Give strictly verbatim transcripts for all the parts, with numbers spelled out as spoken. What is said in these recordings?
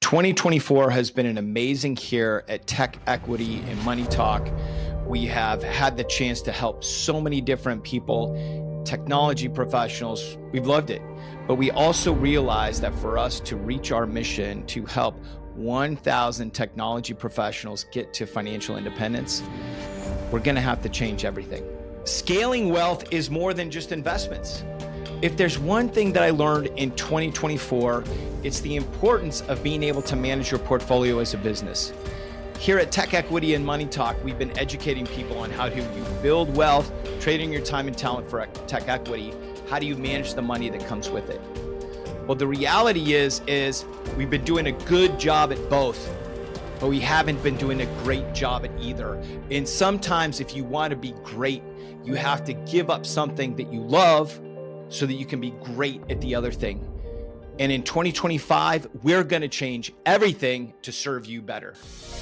twenty twenty-four has been an amazing year at Tech Equity and Money Talk. We have had the chance to help so many different people, technology professionals. We've loved it. But we also realized that for us to reach our mission to help one thousand technology professionals get to financial independence, we're going to have to change everything. Scaling wealth is more than just investments. If there's one thing that I learned in twenty twenty-four, it's the importance of being able to manage your portfolio as a business. Here at Tech Equity and Money Talk, we've been educating people on how do you build wealth, trading your time and talent for tech equity. How do you manage the money that comes with it? Well, the reality is, is we've been doing a good job at both, but we haven't been doing a great job at either. And sometimes if you want to be great, you have to give up something that you love so that you can be great at the other thing. And in twenty twenty-five, we're going to change everything to serve you better.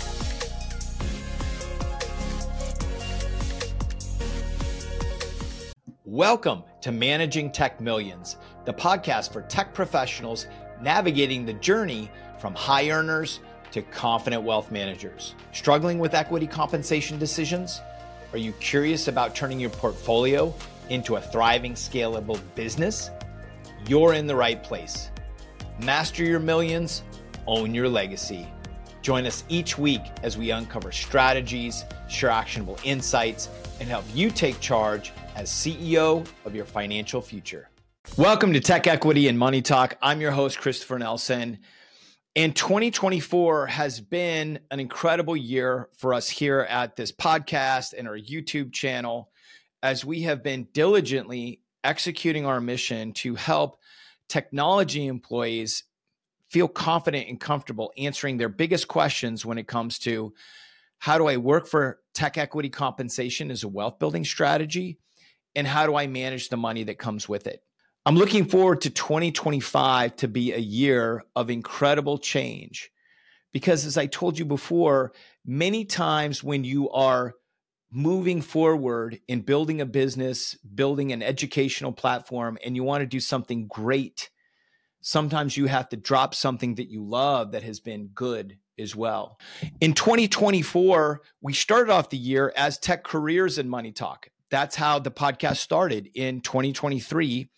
Welcome to Managing Tech Millions, the podcast for tech professionals navigating the journey from high earners to confident wealth managers. Struggling with equity compensation decisions? Are you curious about turning your portfolio into a thriving, scalable business? You're in the right place. Master your millions, own your legacy. Join us each week as we uncover strategies, share actionable insights, and help you take charge as C E O of your financial future. Welcome to Tech Equity and Money Talk. I'm your host, Christopher Nelson. And twenty twenty-four has been an incredible year for us here at this podcast and our YouTube channel, as we have been diligently executing our mission to help technology employees feel confident and comfortable answering their biggest questions when it comes to how do I work for tech equity compensation as a wealth building strategy, and how do I manage the money that comes with it. I'm looking forward to twenty twenty-five to be a year of incredible change, because as I told you before, many times when you are moving forward in building a business, building an educational platform, and you want to do something great, sometimes you have to drop something that you love that has been good as well. In twenty twenty-four, we started off the year as Tech Careers and Money Talk. That's how the podcast started in twenty twenty-three.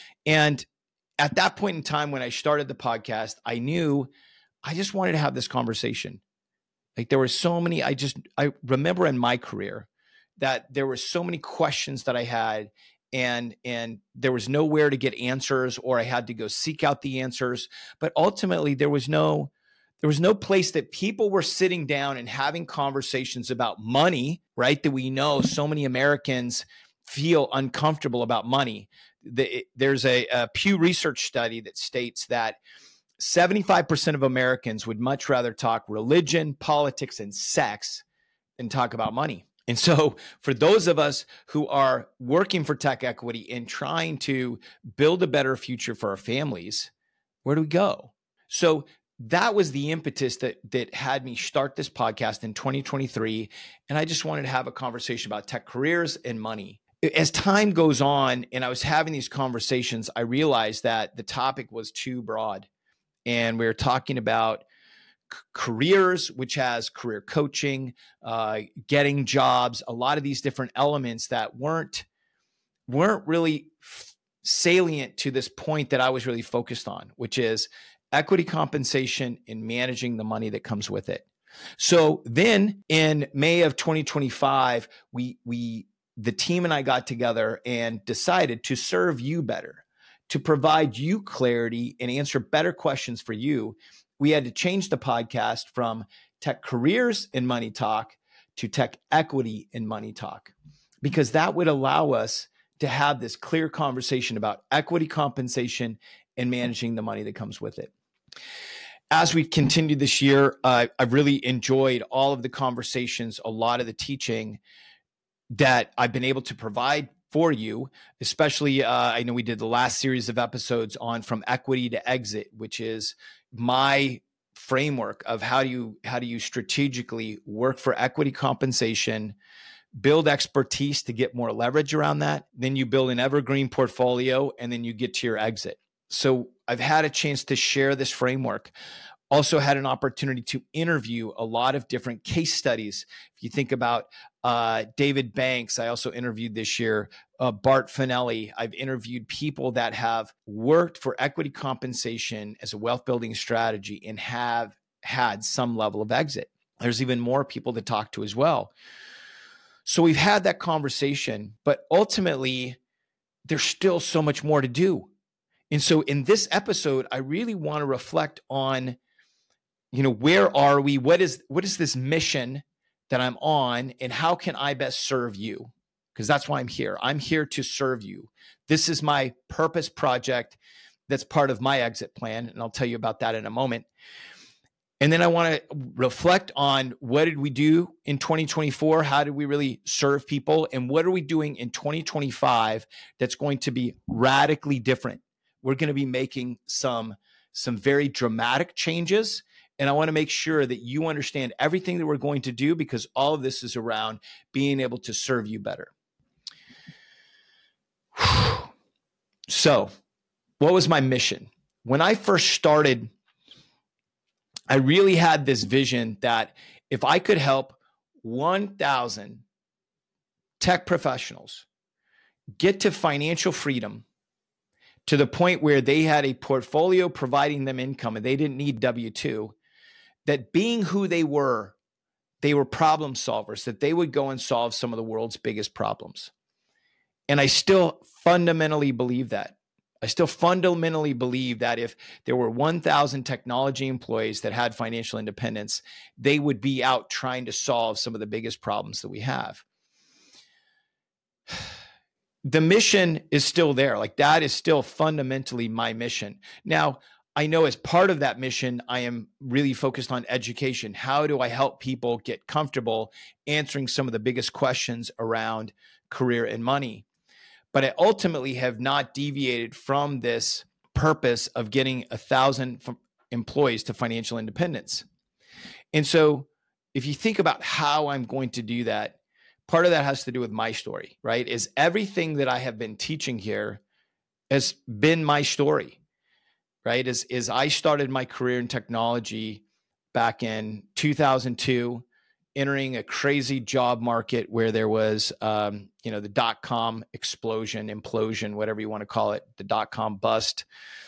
And at that point in time, when I started the podcast, I knew I just wanted to have this conversation. Like there were so many, I just, I remember in my career that there were so many questions that I had, and, and there was nowhere to get answers, or I had to go seek out the answers. But ultimately there was no, there was no place that people were sitting down and having conversations about money, right? That we know so many Americans feel uncomfortable about money. The, there's a, a Pew Research study that states that seventy-five percent of Americans would much rather talk religion, politics, and sex than talk about money. And so for those of us who are working for Tech Equity and trying to build a better future for our families, where do we go? So that was the impetus that that had me start this podcast in twenty twenty-three. And I just wanted to have a conversation about tech careers and money. As time goes on and I was having these conversations, I realized that the topic was too broad. And we were talking about c- careers, which has career coaching, uh, getting jobs, a lot of these different elements that weren't, weren't really f- salient to this point that I was really focused on, which is equity compensation and managing the money that comes with it. So then in May of twenty twenty-five, we, we, the team and I got together and decided to serve you better, to provide you clarity and answer better questions for you. We had to change the podcast from Tech Careers and Money Talk to Tech Equity and Money Talk, because that would allow us to have this clear conversation about equity compensation and managing the money that comes with it. As we've continued this year, uh, I've really enjoyed all of the conversations, a lot of the teaching that I've been able to provide for you, especially uh, I know we did the last series of episodes on From Equity to Exit, which is my framework of how do you how do you strategically work for equity compensation, build expertise to get more leverage around that, then you build an evergreen portfolio, and then you get to your exit. So I've had a chance to share this framework. Also had an opportunity to interview a lot of different case studies. If you think about uh, David Banks, I also interviewed this year, uh, Bart Finelli. I've interviewed people that have worked for equity compensation as a wealth building strategy and have had some level of exit. There's even more people to talk to as well. So we've had that conversation, but ultimately there's still so much more to do. And so in this episode, I really want to reflect on, you know, where are we? What is, what is this mission that I'm on, and how can I best serve you? Because that's why I'm here. I'm here to serve you. This is my purpose project that's part of my exit plan, and I'll tell you about that in a moment. And then I want to reflect on what did we do in twenty twenty-four? How did we really serve people? And what are we doing in twenty twenty-five that's going to be radically different? We're going to be making some, some very dramatic changes. And I want to make sure that you understand everything that we're going to do, because all of this is around being able to serve you better. So, what was my mission? When I first started, I really had this vision that if I could help one thousand tech professionals get to financial freedom to the point where they had a portfolio providing them income and they didn't need W two, that being who they were, they were problem solvers, that they would go and solve some of the world's biggest problems. And I still fundamentally believe that. I still fundamentally believe that if there were one thousand technology employees that had financial independence, they would be out trying to solve some of the biggest problems that we have. The mission is still there. Like, that is still fundamentally my mission. Now, I know as part of that mission, I am really focused on education. How do I help people get comfortable answering some of the biggest questions around career and money? But I ultimately have not deviated from this purpose of getting a thousand employees to financial independence. And so if you think about how I'm going to do that, part of that has to do with my story, right? Is everything that I have been teaching here has been my story, right? Is, is I started my career in technology back in two thousand two, entering a crazy job market where there was, um, you know, the dot-com explosion, implosion, whatever you want to call it, the dot-com bust,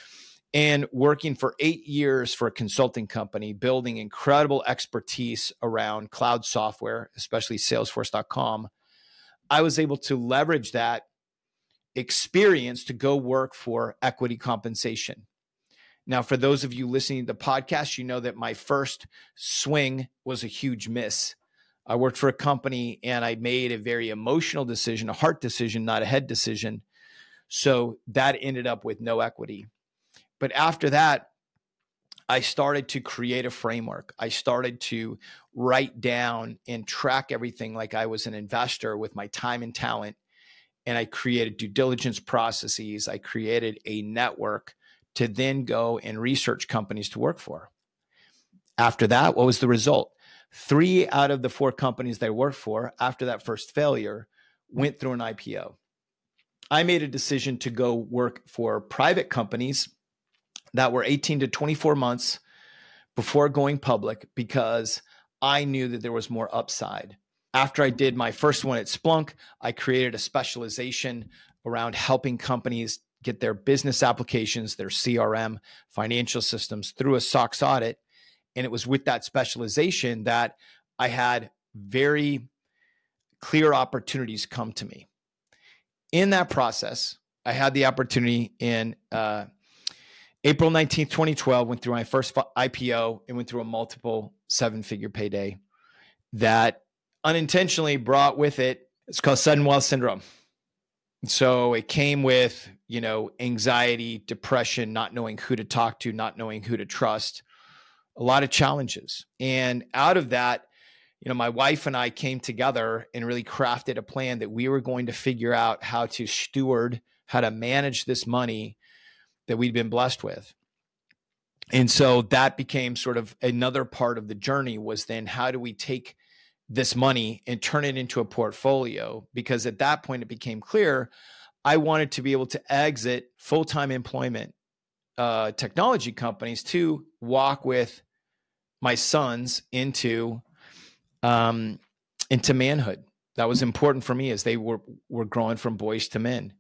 and working for eight years for a consulting company, building incredible expertise around cloud software, especially Salesforce dot com. I was able to leverage that experience to go work for equity compensation. Now, for those of you listening to the podcast, you know that my first swing was a huge miss. I worked for a company and I made a very emotional decision, a heart decision, not a head decision. So that ended up with no equity. But after that, I started to create a framework. I started to write down and track everything like I was an investor with my time and talent. And I created due diligence processes. I created a network to then go and research companies to work for. After that, what was the result? Three out of the four companies that I worked for after that first failure went through an I P O. I made a decision to go work for private companies that were eighteen to twenty-four months before going public because I knew that there was more upside. After I did my first one at Splunk, I created a specialization around helping companies get their business applications, their C R M, financial systems through a SOX audit. And it was with that specialization that I had very clear opportunities come to me. In that process, I had the opportunity in uh, April nineteenth, twenty twelve, went through my first I P O and went through a multiple seven-figure payday that unintentionally brought with it, it's called sudden wealth syndrome. So it came with, you know, anxiety, depression, not knowing who to talk to, not knowing who to trust, a lot of challenges. And out of that, you know, my wife and I came together and really crafted a plan that we were going to figure out how to steward, how to manage this money that we'd been blessed with. And so that became sort of another part of the journey, was then how do we take this money and turn it into a portfolio? Because at that point, it became clear I wanted to be able to exit full-time employment uh, technology companies to walk with my sons into, um, into manhood. That was important for me as they were, were growing from boys to men.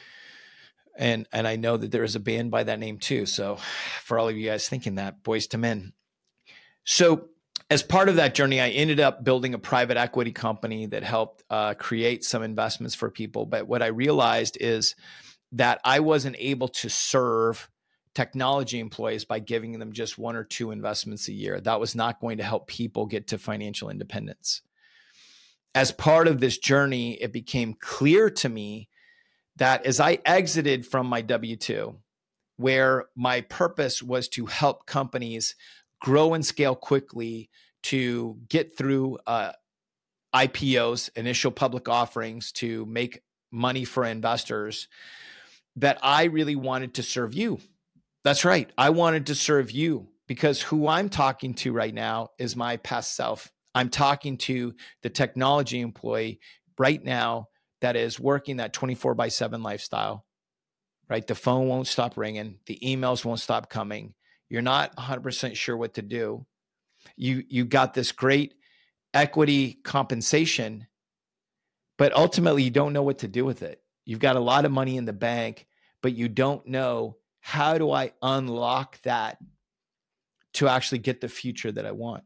And, and I know that there is a band by that name too. So for all of you guys thinking that, Boys to Men. So as part of that journey, I ended up building a private equity company that helped uh, create some investments for people. But what I realized is that I wasn't able to serve technology employees by giving them just one or two investments a year. That was not going to help people get to financial independence. As part of this journey, it became clear to me that as I exited from my W two, where my purpose was to help companies grow and scale quickly to get through uh, I P Os, initial public offerings, to make money for investors, that I really wanted to serve you. That's right. I wanted to serve you because who I'm talking to right now is my past self. I'm talking to the technology employee right now that is working that twenty-four by seven lifestyle, right? The phone won't stop ringing. The emails won't stop coming. You're not one hundred percent sure what to do. You, you got this great equity compensation, but ultimately you don't know what to do with it. You've got a lot of money in the bank, but you don't know, how do I unlock that to actually get the future that I want?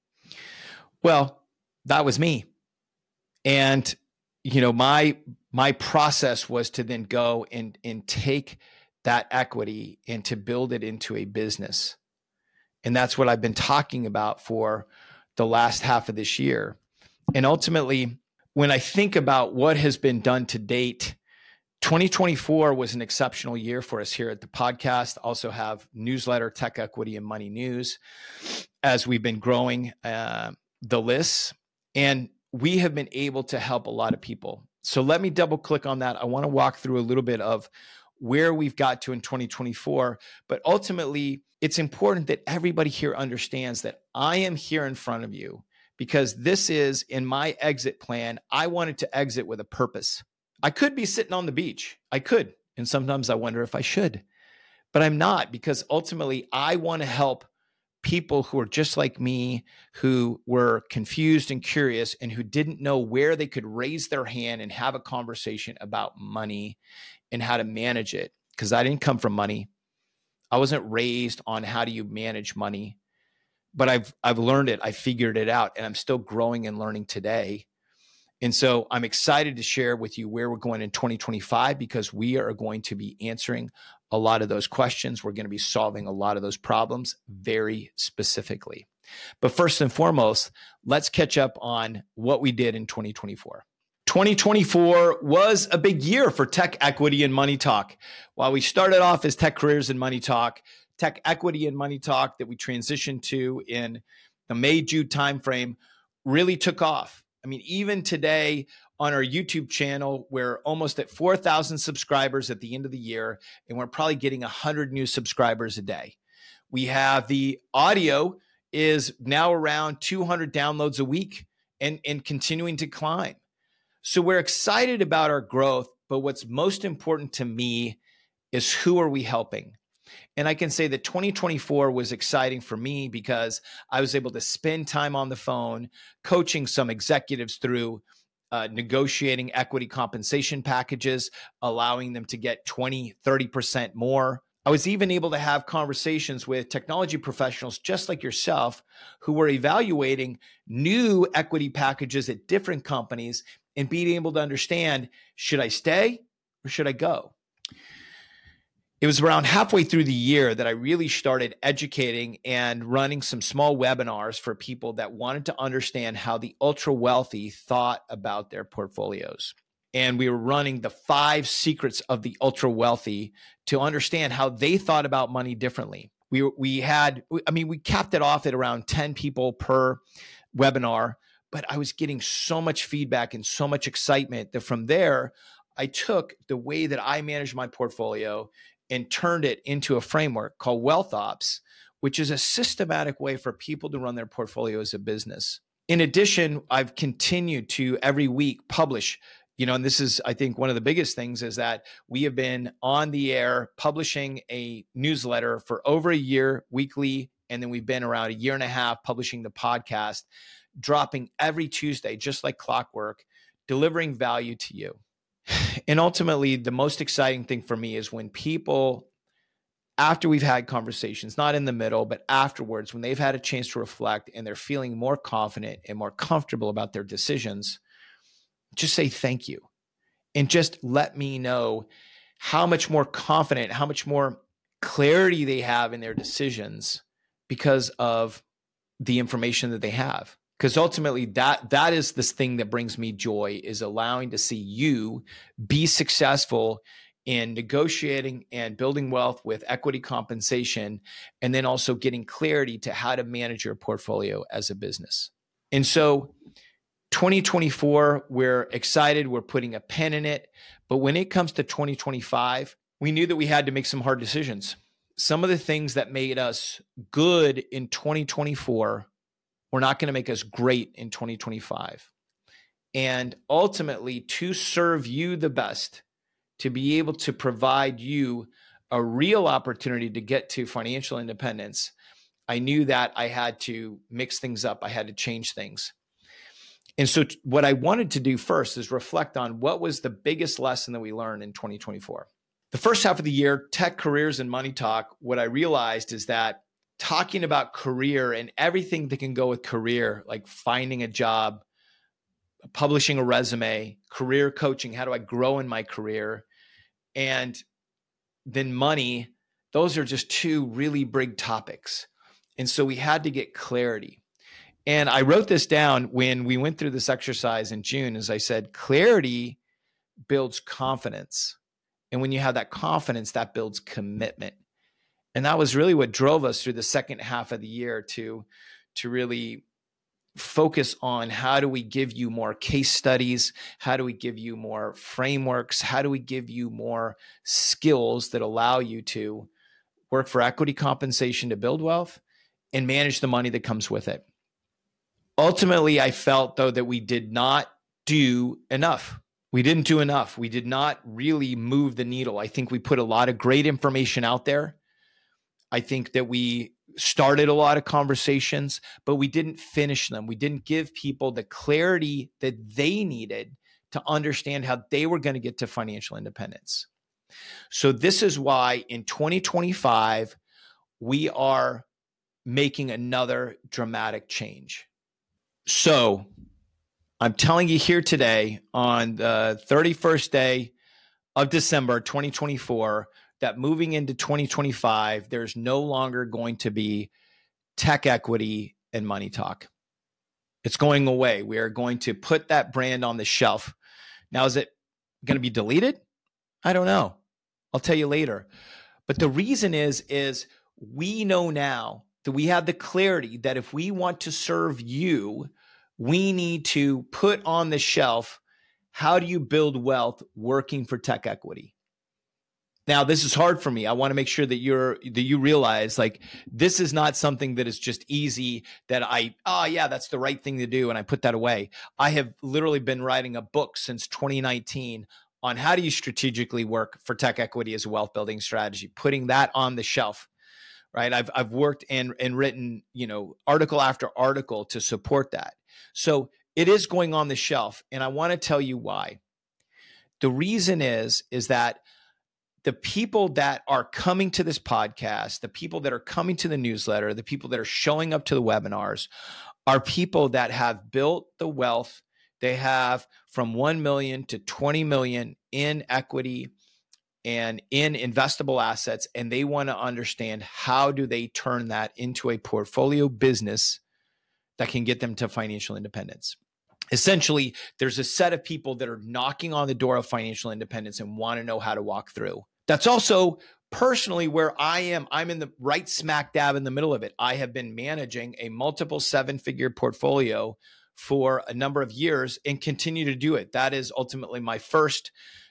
Well, that was me. And, you know, my, my process was to then go and, and take that equity and to build it into a business. And that's what I've been talking about for the last half of this year. And ultimately, when I think about what has been done to date, twenty twenty-four was an exceptional year for us here at the podcast. Also have newsletter, Tech Equity and Money News, as we've been growing uh, the lists. And we have been able to help a lot of people. So let me double click on that. I want to walk through a little bit of where we've got to in twenty twenty-four. But ultimately, it's important that everybody here understands that I am here in front of you because this is in my exit plan. I wanted to exit with a purpose. I could be sitting on the beach. I could. And sometimes I wonder if I should, but I'm not, because ultimately I want to help people who are just like me, who were confused and curious and who didn't know where they could raise their hand and have a conversation about money and how to manage it. Because I didn't come from money. I wasn't raised on how do you manage money, but I've, I've learned it. I figured it out, and I'm still growing and learning today. And so I'm excited to share with you where we're going in twenty twenty-five, because we are going to be answering a lot of those questions. We're going to be solving a lot of those problems very specifically. But first and foremost, let's catch up on what we did in twenty twenty-four. twenty twenty-four was a big year for Tech Equity and Money Talk. While we started off as Tech Careers and Money Talk, Tech Equity and Money Talk that we transitioned to in the May-June timeframe really took off. I mean, even today on our YouTube channel, we're almost at four thousand subscribers at the end of the year, and we're probably getting one hundred new subscribers a day. We have the audio is now around two hundred downloads a week and, and continuing to climb. So we're excited about our growth, but what's most important to me is who are we helping? And I can say that twenty twenty-four was exciting for me because I was able to spend time on the phone coaching some executives through uh, negotiating equity compensation packages, allowing them to get twenty, thirty percent more. I was even able to have conversations with technology professionals just like yourself who were evaluating new equity packages at different companies and being able to understand, should I stay or should I go? It was around halfway through the year that I really started educating and running some small webinars for people that wanted to understand how the ultra wealthy thought about their portfolios. And we were running the five secrets of the ultra wealthy to understand how they thought about money differently. We, we had, I mean, we capped it off at around ten people per webinar, but I was getting so much feedback and so much excitement that from there, I took the way that I managed my portfolio and turned it into a framework called Wealth Ops, which is a systematic way for people to run their portfolio as a business. In addition, I've continued to every week publish, you know, and this is, I think, one of the biggest things is that we have been on the air publishing a newsletter for over a year, weekly And then we've been around a year and a half publishing the podcast, dropping every Tuesday, just like clockwork, delivering value to you. And ultimately, the most exciting thing for me is when people, after we've had conversations, not in the middle, but afterwards, when they've had a chance to reflect and they're feeling more confident and more comfortable about their decisions, just say thank you. And just let me know how much more confident, how much more clarity they have in their decisions because of the information that they have. Because ultimately that that is this thing that brings me joy, is allowing to see you be successful in negotiating and building wealth with equity compensation, and then also getting clarity to how to manage your portfolio as a business. And so twenty twenty-four, we're excited, we're putting a pen in it. But when it comes to twenty twenty-five, we knew that we had to make some hard decisions. Some of the things that made us good in twenty twenty-four were not going to make us great in twenty twenty-five. And ultimately, to serve you the best, to be able to provide you a real opportunity to get to financial independence, I knew that I had to mix things up. I had to change things. And so what I wanted to do first is reflect on what was the biggest lesson that we learned in twenty twenty-four. The first half of the year, Tech, Careers, and Money Talk, what I realized is that talking about career and everything that can go with career, like finding a job, publishing a resume, career coaching, how do I grow in my career, and then money, those are just two really big topics. And so we had to get clarity. And I wrote this down when we went through this exercise in June. As I said, clarity builds confidence. And when you have that confidence, that builds commitment. And that was really what drove us through the second half of the year to, to really focus on how do we give you more case studies? How do we give you more frameworks? How do we give you more skills that allow you to work for equity compensation to build wealth and manage the money that comes with it? Ultimately, I felt, though, that we did not do enough. We didn't do enough. We did not really move the needle. I think we put a lot of great information out there. I think that we started a lot of conversations, but we didn't finish them. We didn't give people the clarity that they needed to understand how they were going to get to financial independence. So this is why in twenty twenty-five, we are making another dramatic change. So I'm telling you here today on the thirty-first day of December, twenty twenty-four, that moving into twenty twenty-five, there's no longer going to be Tech Equity and Money Talk. It's going away. We are going to put that brand on the shelf. Now, is it going to be deleted? I don't know. I'll tell you later. But the reason is, is we know now that we have the clarity that if we want to serve you, we need to put on the shelf, how do you build wealth working for Tech Equity? Now, this is hard for me. I want to make sure that you're that you realize, like, this is not something that is just easy that I, oh yeah, that's the right thing to do, and I put that away. I have literally been writing a book since twenty nineteen on how do you strategically work for Tech Equity as a wealth building strategy, putting that on the shelf, right? I've I've worked and and written, you know, article after article to support that. So it is going on the shelf, and I want to tell you why. The reason is is that the people that are coming to this podcast, the people that are coming to the newsletter, the people that are showing up to the webinars are people that have built the wealth. They have from one million to twenty million in equity and in investable assets, and they want to understand how do they turn that into a portfolio business that can get them to financial independence. Essentially, there's a set of people that are knocking on the door of financial independence and want to know how to walk through. That's also personally where I am. I'm in the right smack dab in the middle of it. I have been managing a multiple seven-figure portfolio for a number of years and continue to do it. That is ultimately my first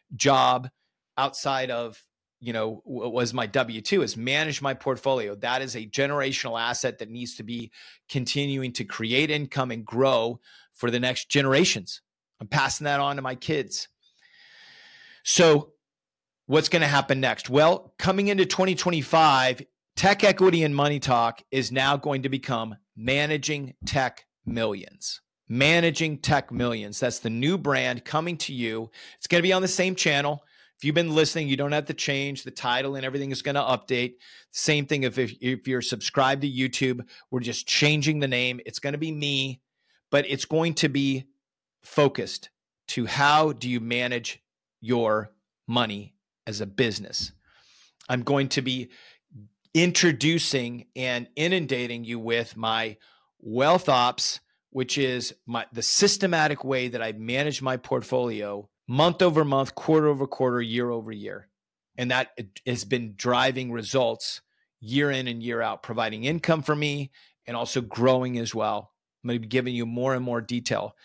job outside of, you know, what was my W two, is manage my portfolio. That is a generational asset that needs to be continuing to create income and grow for the next generations. I'm passing that on to my kids. So what's going to happen next? Well, coming into twenty twenty-five, Tech Equity and Money Talk is now going to become Managing Tech Millions. Managing Tech Millions. That's the new brand coming to you. It's going to be on the same channel. If you've been listening, you don't have to change the title and everything is going to update. Same thing if, if, if you're subscribed to YouTube, we're just changing the name. It's going to be me, but it's going to be focused to how do you manage your money as a business. I'm going to be introducing and inundating you with my Wealth Ops, which is my the systematic way that I manage my portfolio month over month, quarter over quarter, year over year. And that has been driving results year in and year out, providing income for me and also growing as well. I'm going to be giving you more and more detail.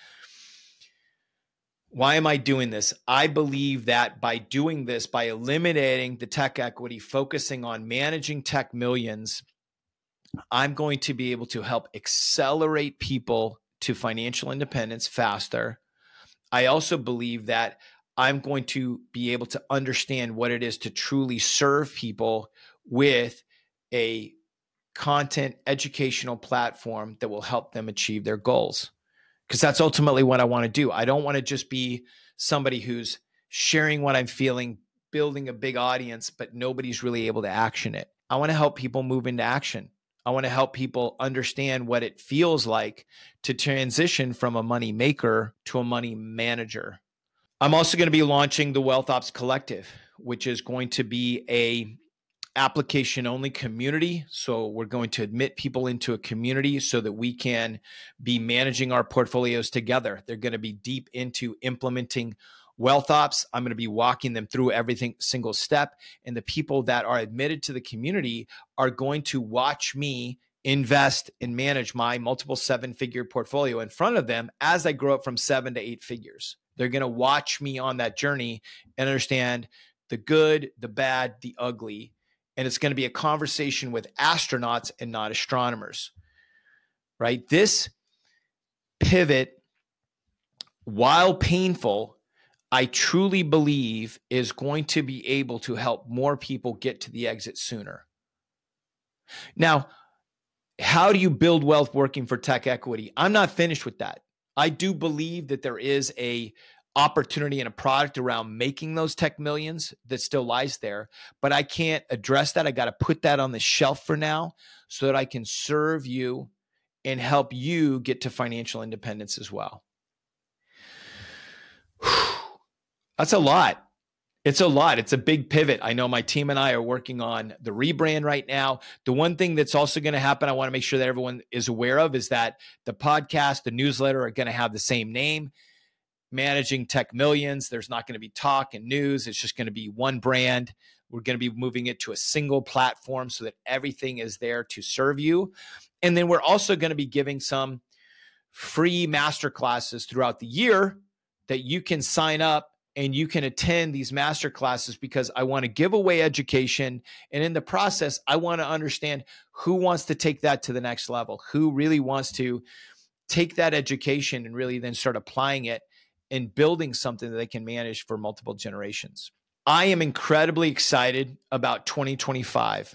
Why am I doing this? I believe that by doing this, by eliminating the tech equity, focusing on managing tech millions, I'm going to be able to help accelerate people to financial independence faster. I also believe that I'm going to be able to understand what it is to truly serve people with a content educational platform that will help them achieve their goals. Because that's ultimately what I want to do. I don't want to just be somebody who's sharing what I'm feeling, building a big audience, but nobody's really able to action it. I want to help people move into action. I want to help people understand what it feels like to transition from a money maker to a money manager. I'm also going to be launching the Wealth Ops Collective, which is going to be a application-only community. So we're going to admit people into a community so that we can be managing our portfolios together. They're going to be deep into implementing Wealth Ops. I'm going to be walking them through every single step. And the people that are admitted to the community are going to watch me invest and manage my multiple seven-figure portfolio in front of them as I grow up from seven to eight figures. They're going to watch me on that journey and understand the good, the bad, the ugly. And it's going to be a conversation with astronauts and not astronomers, right? This pivot, while painful, I truly believe is going to be able to help more people get to the exit sooner. Now, how do you build wealth working for tech equity? I'm not finished with that. I do believe that there is a opportunity and a product around making those tech millions that still lies there, but I can't address that. I got to put that on the shelf for now so that I can serve you and help you get to financial independence as well. That's a lot. It's a lot. It's a big pivot. I know my team and I are working on the rebrand right now. The one thing that's also going to happen, I want to make sure that everyone is aware of, is that the podcast, the newsletter are going to have the same name. Managing Tech Millions. There's not going to be talk and news. It's just going to be one brand. We're going to be moving it to a single platform so that everything is there to serve you. And then we're also going to be giving some free masterclasses throughout the year that you can sign up and you can attend these masterclasses, because I want to give away education. And in the process, I want to understand who wants to take that to the next level, who really wants to take that education and really then start applying it and building something that they can manage for multiple generations. I am incredibly excited about twenty twenty-five.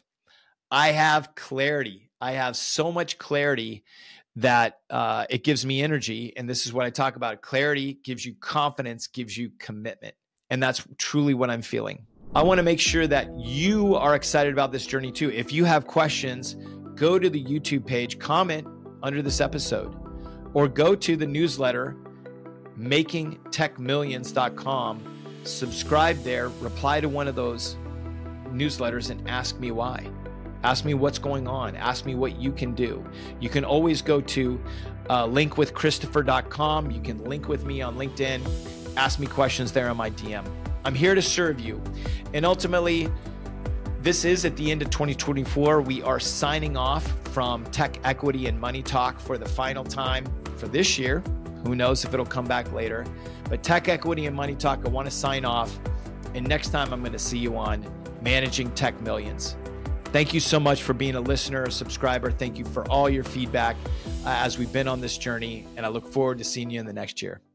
I have clarity. I have so much clarity that uh, it gives me energy. And this is what I talk about. Clarity gives you confidence, gives you commitment. And that's truly what I'm feeling. I want to make sure that you are excited about this journey too. If you have questions, go to the YouTube page, comment under this episode, or go to the newsletter, making tech millions dot com, subscribe there, reply to one of those newsletters and ask me why. Ask me what's going on. Ask me what you can do. You can always go to uh, link with christopher dot com. You can link with me on LinkedIn. Ask me questions there on my D M. I'm here to serve you. And ultimately, this is at the end of twenty twenty-four. We are signing off from Tech Equity and Money Talk for the final time for this year. Who knows if it'll come back later. But Tech Equity and Money Talk, I want to sign off. And next time I'm going to see you on Managing Tech Millions. Thank you so much for being a listener, a subscriber. Thank you for all your feedback uh, as we've been on this journey. And I look forward to seeing you in the next year.